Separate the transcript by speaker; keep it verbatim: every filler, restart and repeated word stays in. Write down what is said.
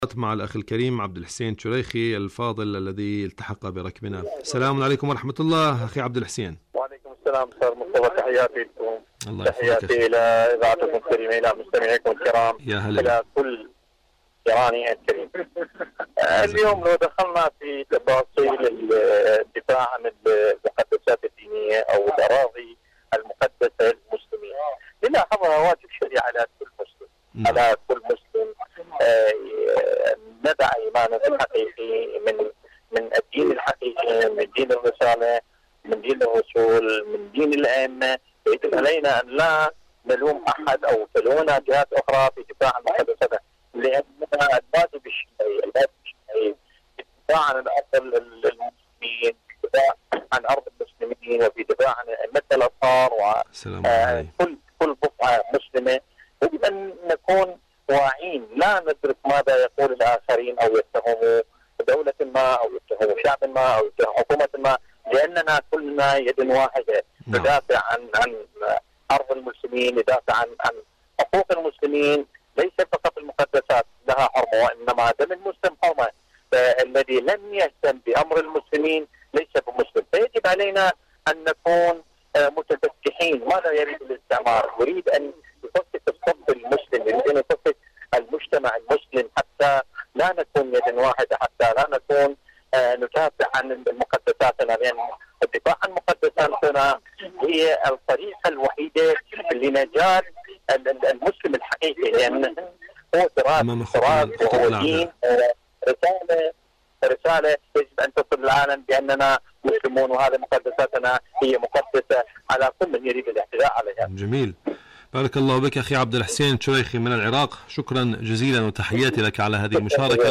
Speaker 1: مع الأخ الكريم عبد الحسين شريخي الفاضل الذي التحق بركبنا. السلام عليكم ورحمة الله أخي عبد الحسين.
Speaker 2: وعليكم السلام أستاذ مصطفى، تحياتي لكم.
Speaker 1: الله
Speaker 2: تحياتي إلى إذاعتكم الكريمة، إلى مستمعيكم الكرام،
Speaker 1: يا هلا،
Speaker 2: إلى كل إيراني الكريم. اليوم لو دخلنا في تفاصيل الدفاع عن المقدسات الدينية أو الأراضي المقدسة للمسلمين، نلاحظها واجب شرعي على كل مسلم. م. على كل مسلم ندع إيمانه الحقيقي من من الدين الحقيقي، من دين الرسالة، من دين الرسول، من دين الأئمة. يجب علينا أن لا نلوم أحد أو تلونا جهات أخرى في دفاع عن المقدسات، لأن الواجب الشرعي الواجب الشرعي الدفاع عن الأرض المسلمين، الدفاع عن أرض المسلمين، وفي دفاع عن أئمة الأطهار وكل كل بقعة مسلمة. يجب أن نكون واعين، لا ندرك ماذا يقول الآخرين أو يتهموا دولة ما أو يتهموا شعب ما أو يتهموا حكومة ما، لأننا كلنا يد واحدة ندافع عن عن أرض المسلمين، ندافع عن عن حقوق المسلمين. ليس فقط المقدسات لها حرمة، وإنما دم المسلم حرمة. الذي لم يهتم بأمر المسلمين ليس بمسلم. فيجب علينا أن نكون متفتحين. ماذا يريد الاستعمار؟ يريد أن يفكك الصف المسلم، يريد أن يفكك المجتمع المسلم، حتى لا نكون يد واحدة، حتى لا نكون ندافع عن مقدساتنا، لأن الدفاع عن مقدساتنا هي الطريقة الوحيدة لنجاة المسلم الحقيقي، لأن هو تراث تراث وهو دين، رسالة رسالة يجب أن تصل العالم بأننا مسلمون، وهذه مقدساتنا هي مقدسة على كل من يريد الاعتداء عليها.
Speaker 1: جميل، بارك الله بك أخي عبد الحسين شريخي من العراق. شكرا جزيلا وتحياتي لك على هذه المشاركة.